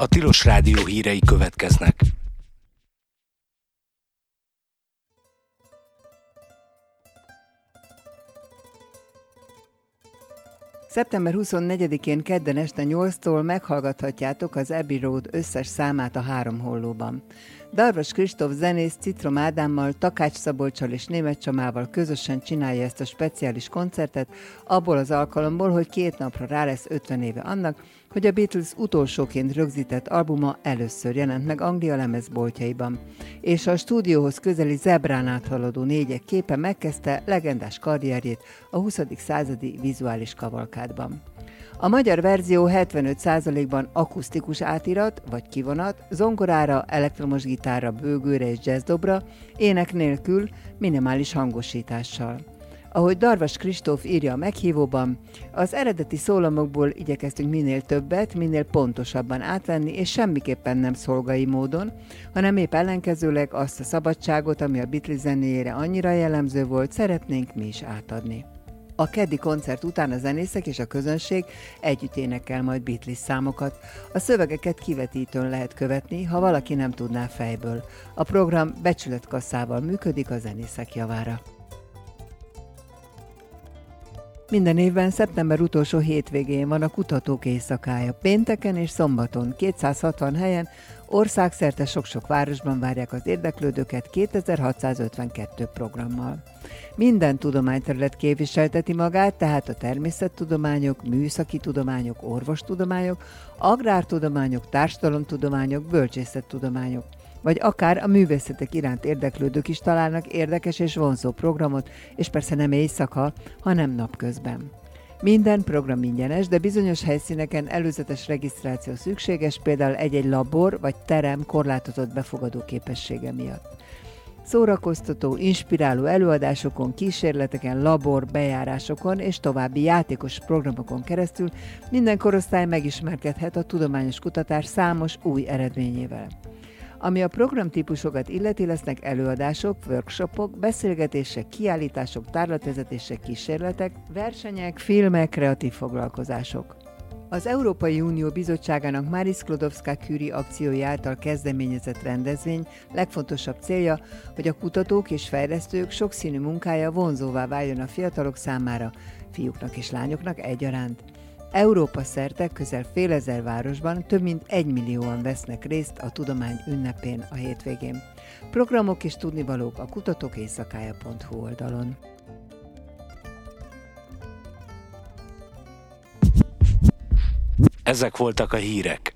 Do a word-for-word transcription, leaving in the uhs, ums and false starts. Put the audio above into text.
A Tilos Rádió hírei következnek. szeptember huszonnegyedikén kedden este nyolctól meghallgathatjátok az Abbey Road összes számát a Három Hollóban. Darvas Kristóf zenész Citrom Ádámmal, Takács Szabolccsal és Németh Csamával közösen csinálja ezt a speciális koncertet, abból az alkalomból, hogy két napra rá lesz ötven éve annak, hogy a Beatles utolsóként rögzített albuma először jelent meg Anglia lemezboltjaiban, és a stúdióhoz közeli zebrán áthaladó négyek képe megkezdte legendás karrierjét a huszadik századi vizuális kavalkádban. A magyar verzió hetvenöt százalékban akusztikus átirat vagy kivonat, zongorára, elektromos gitárra, bőgőre és jazzdobra, ének nélkül, minimális hangosítással. Ahogy Darvas Kristóf írja a meghívóban, az eredeti szólamokból igyekeztünk minél többet, minél pontosabban átvenni, és semmiképpen nem szolgai módon, hanem épp ellenkezőleg azt a szabadságot, ami a Beatles zenéjére annyira jellemző volt, szeretnénk mi is átadni. A keddi koncert után a zenészek és a közönség együtt énekel majd Beatles számokat. A szövegeket kivetítőn lehet követni, ha valaki nem tudná fejből. A program becsületkasszával működik a zenészek javára. Minden évben szeptember utolsó hétvégén van a Kutatók Éjszakája. Pénteken és szombaton kétszázhatvan helyen országszerte sok-sok városban várják az érdeklődőket kétezer-hatszázötvenkettő programmal. Minden tudományterület képviselteti magát, tehát a természettudományok, műszaki tudományok, orvostudományok, agrártudományok, társadalomtudományok, bölcsészettudományok, vagy akár a művészetek iránt érdeklődők is találnak érdekes és vonzó programot, és persze nem éjszaka, hanem napközben. Minden program ingyenes, de bizonyos helyszíneken előzetes regisztráció szükséges, például egy-egy labor vagy terem korlátozott befogadó képessége miatt. Szórakoztató, inspiráló előadásokon, kísérleteken, labor, bejárásokon és további játékos programokon keresztül minden korosztály megismerkedhet a tudományos kutatás számos új eredményével. Ami a programtípusokat illeti, lesznek előadások, workshopok, beszélgetések, kiállítások, tárlatvezetések, kísérletek, versenyek, filmek, kreatív foglalkozások. Az Európai Unió Bizottságának Marie Sklodowska-Curie akciója által kezdeményezett rendezvény legfontosabb célja, hogy a kutatók és fejlesztők sokszínű munkája vonzóvá váljon a fiatalok számára, fiúknak és lányoknak egyaránt. Európa szerte közel félezer városban több mint egymillióan vesznek részt a tudomány ünnepén a hétvégén. Programok és tudnivalók a kutatók éjszakája pont hu oldalon. Ezek voltak a hírek.